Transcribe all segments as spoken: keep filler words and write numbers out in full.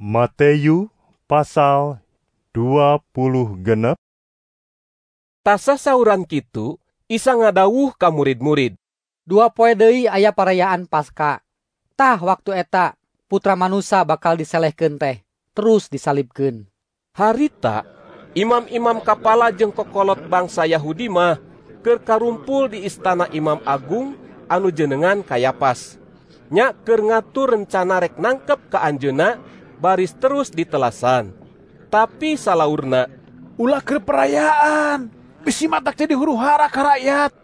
Matius pasal dua puluh genep. Tasa sauran kitu, Isa ngadawuh ka murid-murid. Dua poe deui aya parayaan Paskah. Tah waktu eta Putra Manusia bakal diselehkeun teh, terus disalibkeun. Harita, imam-imam kapala jeung kokolot bangsa Yahudi mah keur karumpul di istana Imam Agung anu jenengan Kayapas. Nya keur ngatur rencana rek nangkep ka anjeunna baris terus ditelasan. Tapi salaurna, ulah keur perayaan, bisi matak jadi huru-hara ka rakyat.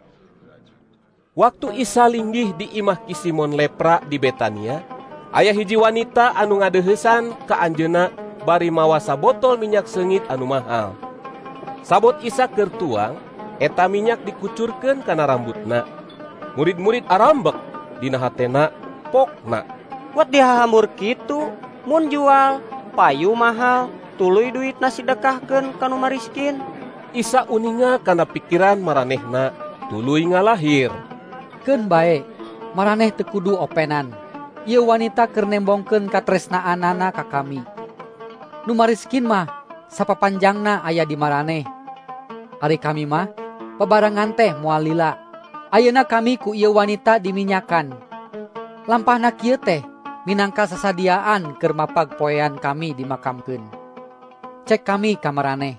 Waktu Isa linggih di imah ki Simon lepra di Betania, aya hiji wanita anu ngadeuheusan ka anjeunna bari mawa sabotol minyak seungit anu mahal. Sabot Isa keur tuang, eta minyak dikucurkeun kana rambutna. Murid-murid arambek dina hatena pokna. Wat dihahamur kitu, mun jual payu mahal, tuluy duitna sidekahkeun ka nu mariskin. Isa uninga kana pikiran maranehna, tuluy ngalahir. Keun bae, maraneh teu kudu openan. Ieu wanita keur nembongkeun katresnaanana ka kami. Nu mariskin mah sapapanjangna aya di maraneh. Ari kami mah babarengan teh moal lila. Ayeuna kami ku ieu wanita diminyakan. Lampahna kieu teh minangka sasadiaan keur mapag poean kami dimakamkeun. Cek kami ka maraneh.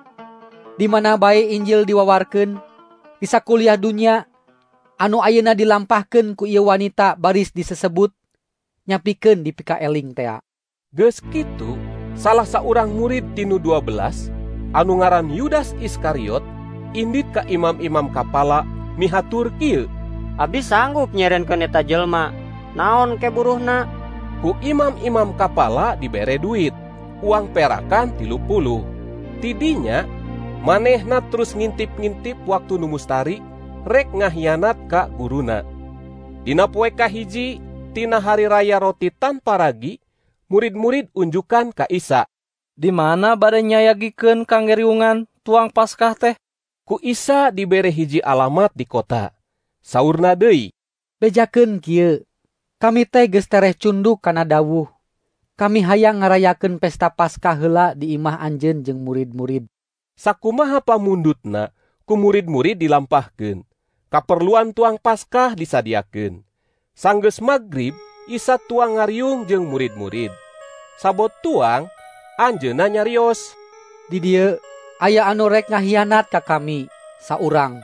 Di mana bae Injil diwawarkeun, di sakuliah dunya anu ayeuna dilampahkeun ku ieu wanita baris disesebut, nyapikeun di pika eling tea. Geus kitu, salah saurang murid tinu dua belas, anu ngaran Yudas Iskariot, indit ka imam-imam kapala mihatur kieu. Abdi sanggup nyerenkeun eta jelma, naon ke buruhna? Ku imam-imam kapala dibere duit, uang perakan tilu puluh. Tidinya, manehna terus ngintip-ngintip waktu nu mustari, rek ngahianat ka guruna. Dina poe kahiji tina hari raya roti tanpa ragi, murid-murid unjukan ka Isa. Di mana bade nyayagikeun kangge riungan tuang Paskah teh? Ku Isa dibere hiji alamat di kota. Saurna deui, bejakeun kieu. Kami teh geus tereh cunduk kana dawuh. Kami hayang ngarayakeun pesta Paskah heula di imah anjeun jeung murid-murid. Sakumaha pamundutna, ku murid-murid dilampahkeun. Kaperluan tuang Paskah disadiakeun. Sanggeus magrib, Isa tuang ngariung jeung murid-murid. Sabot tuang, anjeunna nyarios. Di dieu aya anu rek ngahianat ka kami, saurang.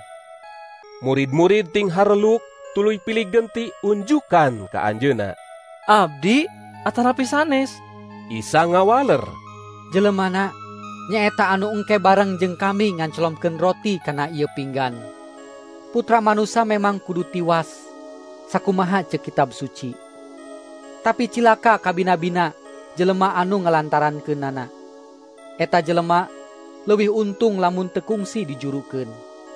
Murid-murid ting hareluk, tuluy pilih genti unjukan ka anjeunna. Abdi atanapi sanes. Isa ngawaler. Jelemana nyaeta anu engke bareng jeung kami ngancelomkeun roti kana ieu pinggan. Putra Manusia memang kudu tiwas, sakumaha ceuk kitab suci. Tapi cilaka kabina-bina jelema anu ngalantarankeunana. Eta jelema leuwih untung lamun teu kungsi dijurukeun.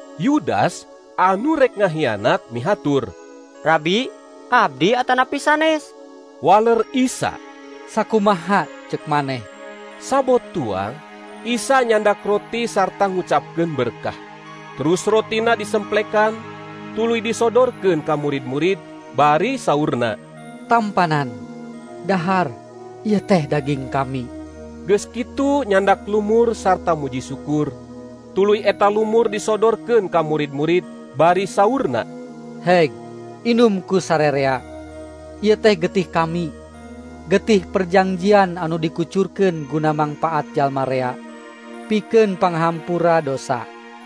Yudas anu rek ngahianat mihatur, Rabi, abdi atanapi sanes. Waler Isa. Sakumaha ceuk maneh? Sabot tuang, Isa nyandak roti sarta ngucapkeun berkah. Terus rotina disemplekan, tuluy disodorkeun ka murid-murid, bari saurna, tampanan, dahar, ieu teh daging kami. Geus kitu nyandak lumur sarta muji syukur, tuluy eta lumur disodorkeun ka murid-murid, bari saurna, heg, inum ku sarerea. Ieu teh getih kami, getih perjanjian anu dikucurkeun guna mangpaat jalma rea, pikeun panghampura dosa.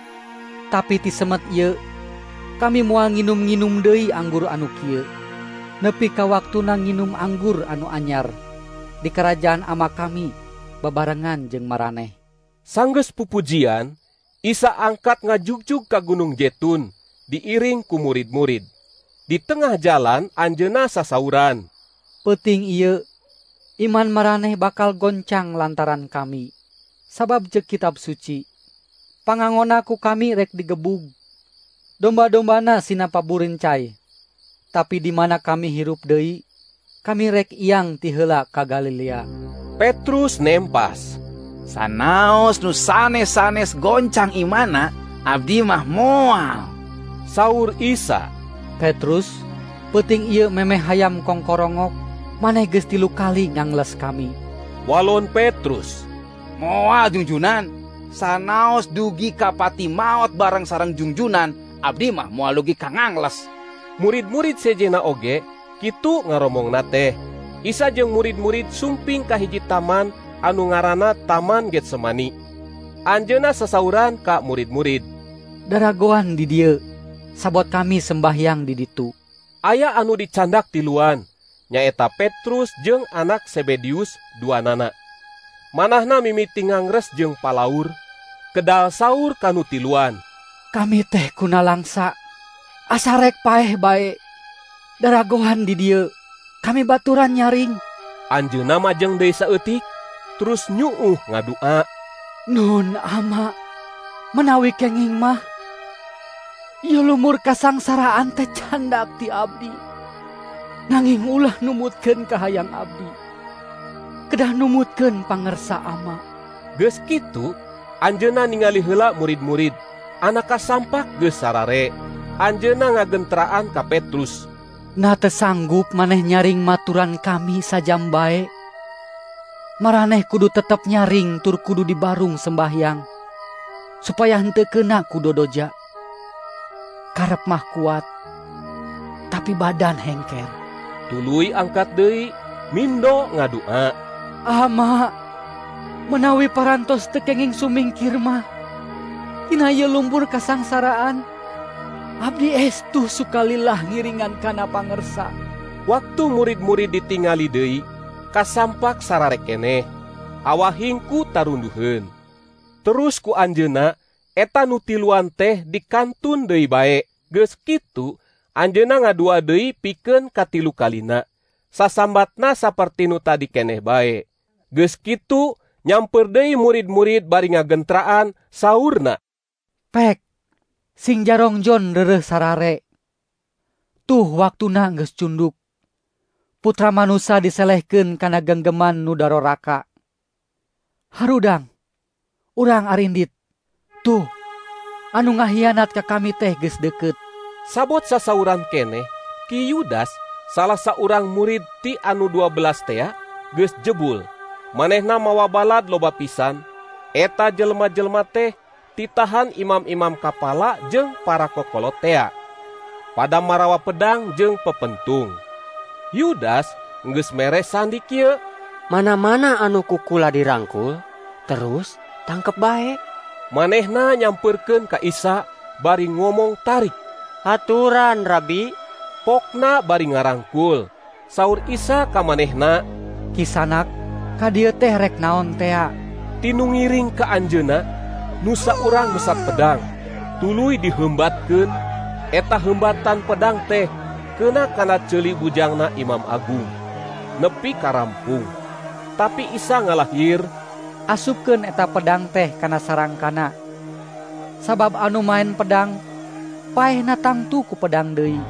Tapi ti semet ieu, kami moal nginum-nginum deui anggur anu kieu, nepi ka waktuna nginum anggur anu anyar di kerajaan Ama kami babarengan jeung maraneh. Sanggeus pupujian, Isa angkat ngajugjug ka Gunung Jetun, diiring ku murid-murid. Di tengah jalan anjeunna sasauran, peuting ieu, iman maraneh bakal goncang lantaran kami. Sabab ceuk kitab suci, pangangona ku kami rek digebug. Domba-dombana sina paburencai. Tapi di mana kami hirup deui, kami rek iang ti heula ka Galilea. Petrus nempas, Sanaos nu sanes-sanes goncang imana, abdi mah moal. Saur Isa, Petrus, peuting ieu memeh hayam kongkorongok, maneh geus tilu kali ngangles kami. Walon Petrus, Moal junjunan, sanaos dugi ka pati maot bareng sareng junjunan, abdi mah moal dugi ka ngangles. Murid-murid sejena oge kitu ngaromongna teh. Isa jeung murid-murid sumping ka hiji taman anu ngaranna Taman Getsemani. Anjeunna sasauran ka murid-murid, Daragoan di dieu, sabot kami sembahyang di ditu. Aya anu dicandak tiluan, nyaeta Petrus jeung anak Sebedius duanana. Manahna mimiti ngangres jeung palaur, kedal saur kanu tiluan. Kami teh kuna langsa, asarek paeh bae. Daragoan di dieu, kami baturan nyaring. Anjeunna majeng deui saeutik, terus nyuuh ngadua. Nun ama, menawi kenging mah, ieu lumur kasangsaraan teh candak ti abdi. Nanging ulah numutkeun ka hayang abdi. Kedah numutkeun pangersa ama. Geus kitu, anjeunna ningali heula murid-murid, anak kasampak geus sarare. Anjeunna ngagentraan ka Petrus. Na teu sanggup maneh nyaring maturan kami sajam bae. Maraneh kudu tetep nyaring tur kudu dibarung sembahyang, supaya henteu keuna ku dodoja. Karep mah kuat, tapi badan hengker. Tuluy angkat deui, mindo ngadua. Ama, menawi parantos teu kenging sumingkir mah, dina ieu lumbur kasangsaraan, abdi estu sukalillah ngiringan kana pangersa. Waktu murid-murid ditingali deui, kasampak sarare keneh, awahingku tarunduheun. Terus ku anjeunna, eta nu tiluan teh dikantun deui bae. Geus kitu, anjeunna ngadua deui pikeun katilu kalina. Sasambatna saperti nu tadi keneh bae. Geus kitu, nyamper deui murid-murid bari ngagentraan, saurna. Pek, sing jarongjon reureuh sarare. Tuh waktuna geus cunduk. Putra manusia diselehkeun kana genggeman nu daroraka. Harudang, urang arindit. Tuh, anu ngahianat ka kami teh geus deukeut. Sabot sasauran keneh, Ki Yudas, salah saurang murid ti anu dua belas teh, geus jebul. Manehna mawa balad loba pisan. Eta jelema-jelema teh titahan imam-imam kapala jeung para kokolot teh. Pada marawa pedang jeung pepentung. Yudas geus mere sandi kieu. Mana-mana anu kukula dirangkul, terus tangkep bae. Manehna nyamperkeun ka Isa bari ngomong tarik. Haturan Rabi. Pokna bari ngarangkul. Saur Isa ka manehna, Kisanak, ka dieu teh rek naon tea? Tinu ngiring ka anjeunna, nu saurang mesat pedang. Tuluy diheumbatkeun. Eta heumbatan pedang teh keuna kana ceuli bujangna Imam Agung. Nepi ka rampung. Tapi Isa ngalahir, Asupkeun eta pedang teh kana sarangkana. Sabab anu maen pedang, paehna tangtu ku pedang deui.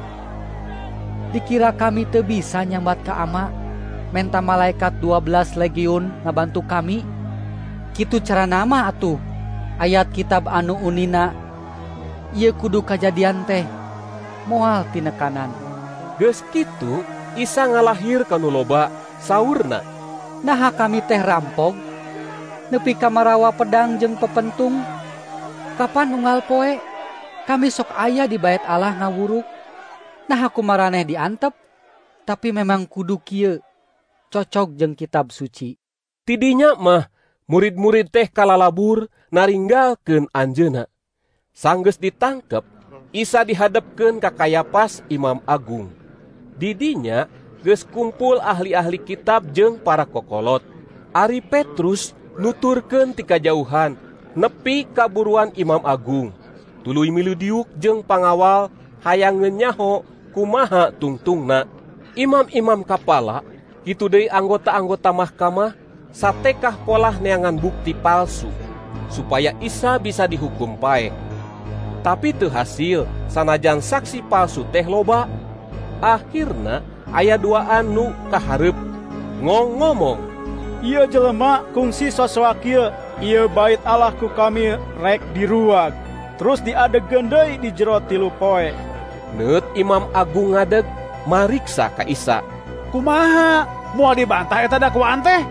Dikira kami teu bisa nyambat ka ama, menta malaikat dua belas legiun ngabantu kami. Kitu carana mah atuh. Ayat kitab anu unina, ieu kudu kajadian teh moal tinekanan. Geus kitu, Isa ngalahir kanu loba, saurna. Naha kami teh rampog, nepi ka marawa pedang jeung pepentung. Kapan unggal poe, kami sok aya di bait Allah ngawuruk. Naha kumaraneh diantep, tapi memang kudu kieu, cocok jeung kitab suci. Tidinya mah, murid-murid teh kalalabur naringgalkeun anjeunna. Sanggeus ditangkep, Isa dihadapkeun ka Kayapas Imam Agung. Didinya geus kumpul ahli-ahli kitab jeung para kokolot. Ari Petrus nuturkeun ti kajauhan nepi ka buruan Imam Agung. Tuluy milu diuk jeung pangawal hayang nyaho kumaha tungtungna. Imam-imam kapala kitu deui anggota-anggota mahkamah satekah polah neangan bukti palsu supaya Isa bisa dihukum pae. Tapi teu hasil sanajan saksi palsu teh loba. Akhirna aya duaan nu kahareup ngomong, ieu jelema kungsi sosok kieu, ieu bait Allah ku kami rek diruag, terus diadegeun deui di jero tilu poe. Neut Imam Agung ngadeg mariksa ka Isa. Kumaha? Moal dibantah eta dakwaan teh?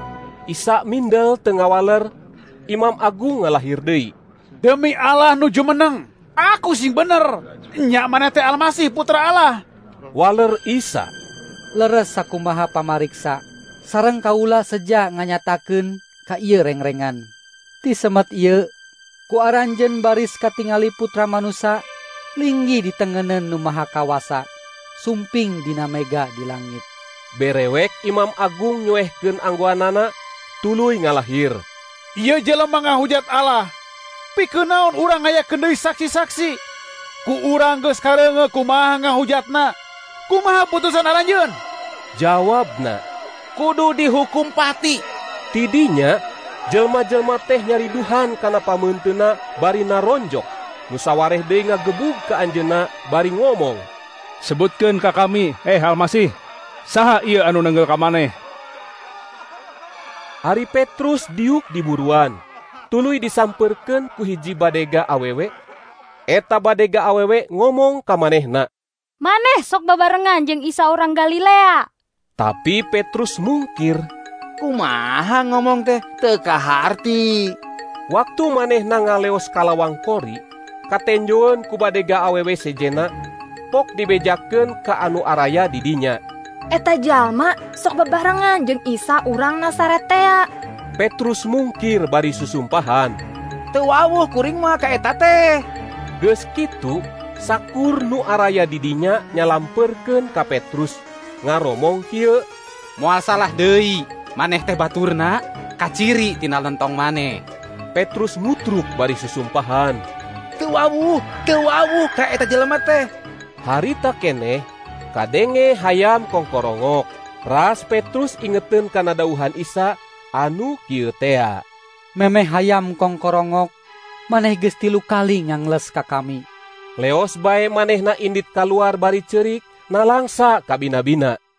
Isa mindel tengawaler, Imam Agung ngalahir deui. Demi Allah nuju menang. Aku sing bener. Nya maneh teh Almasih putra Allah. Waler Isa. Leres sakumaha pamariksa. Sareng kaula seja nganyatakeun ka ieu rengrengan. Ti semet ieu ku aranjeun baris katingali putra manusa linggi di tengeneun nu maha kawasa. Sumping dina mega di langit. Berewek Imam Agung nyuehkeun anggoanana tuluy ngalahir. Ieu jelema ngahujat Allah. Pikeun naon urang ngayakeun deui saksi-saksi? Ku urang geus kareungeun kumaha ngahujatna? Kumaha putusan aranjeun? Jawabna, Kudu dihukum pati. tidinya jelma-jelma teh nyariduhan kana pameunteuna bari naronjok. Nu sawareh deui ngagebug ka anjeunna bari ngomong. Sebutkeun ka kami, eh Almasih, saha ieu anu nenggel ka maneh? Ari Petrus diuk diburuan. Tuluy disampeurkeun ku hiji badega awewe. Eta badega awewe ngomong ka manehna. Maneh sok babarengan jeung Isa orang Galilea. Tapi Petrus mungkir. Kumaha ngomong teh teu kaharti. Waktu manehna ngaleos kalawang kori, katenjoeun ku badega awewe sejena, pok dibejakeun ka anu araya di dinya. Eta jalma sok babarengan jeung Isa urang Nasaretea. Petrus mungkir bari susumpahan. Teu wawuh kuring mah ka eta teh. Geus kitu, sakur nu araya di dinya nyalampeurkeun ka Petrus. Ngaromong kieu, Moal salah deui, maneh teh baturna kaciri tina lentong maneh. Petrus mutruk bari susumpahan. Teu wawuh, teu wawuh ka eta jelema teh. Harita keneh, kadenge hayam kongkorongok. Ras Petrus ingeteun kana dauhan Isa anu kieu tea. Memeh hayam kongkorongok, maneh geus tilu kali ngangles ka kami. Leos bae manehna indit kaluar bari ceurik, nalangsa ka bina-bina.